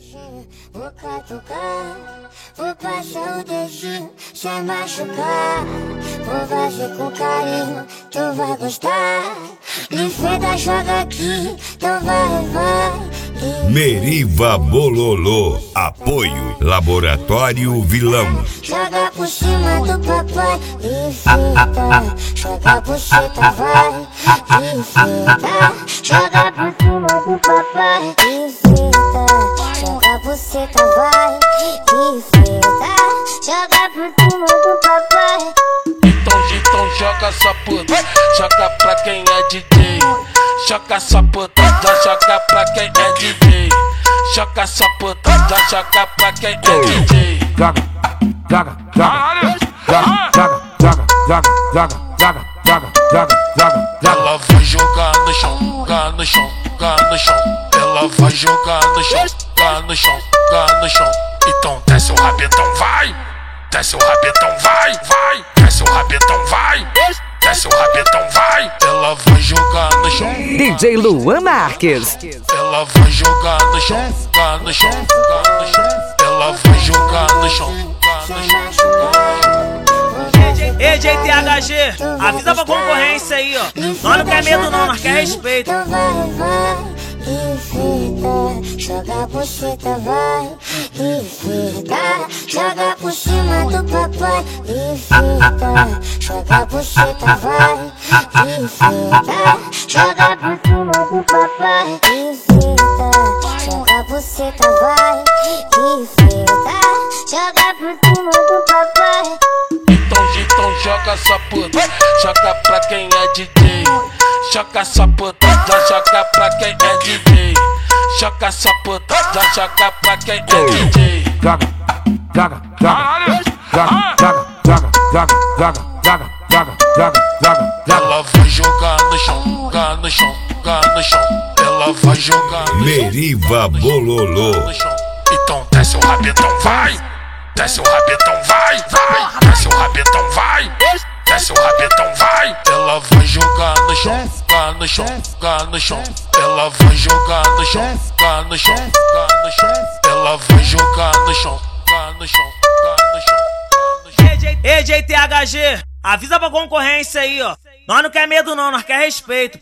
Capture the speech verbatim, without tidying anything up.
Vou catucar, vou passar o dedinho sem machucar. Vou fazer com carinho, tu vai gostar. Liveda joga aqui, então vai, vai. Meriva Bololô, apoio Laboratório Vilão. Joga por cima do papai, liveda. Joga por cima, vai, liveda. Joga por cima do papai, liveda. Joga por cima, vai, liveda. Joga por cima do papai. Então, então joga sua puta, joga pra quem é D J. Joga sua puta, joga pra quem é D J. Joga sua puta, joga pra quem é D J. Joga, joga, joga, joga, joga, joga, joga, joga, joga, joga, joga. Ela vai jogar no chão, jogar no chão, jogar no chão. Ela vai jogar no chão, jogar no chão, jogar no chão. Então desce o rabetão, vai. Desce o rabetão, vai, vai. Desce o rabetão, vai. Desce o rabetão, vai. Ela vai jogar no chão. D J Luan Marques. Ela vai jogar no chão, jogar no chão, jogar no chão. Ela vai jogar no chão, jogar no chão. Ei, J T H G, avisa pra concorrência aí, ó. Nós não quer medo não, nós quer respeito. Então vai, vai, liveda. Joga por cima, vai, liveda. Joga por cima do papai, liveda. Joga por cima, vai, liveda. Joga por cima do papai, liveda. Joga por cima, vai, liveda. Joga por cima do papai. Então, então joga sua puta, joga pra quem é D J. Joga sua puta, joga pra quem é D J. Joga sua puta, joga pra quem é D J. Joga, joga, joga, joga, joga, joga, joga, joga, joga, joga, joga, joga. Ela vai jogar no chão, jogar no chão, jogar no chão. Ela vai jogar no chão, Meriva Bololô. no chão. Então desce o rabetão, vai. Desce o rabetão, vai, vai. Desce o rabetão, vai. Desce o rabetão, vai. Ela vai jogar no chão, jogar no chão, jogar no chão. Ela vai jogar no chão, jogar no chão, jogar no chão. Ela vai jogar no chão, jogar no chão, jogar no chão. Ei, J T H G, avisa pra concorrência aí, ó. Nós não quer medo não, nós quer respeito.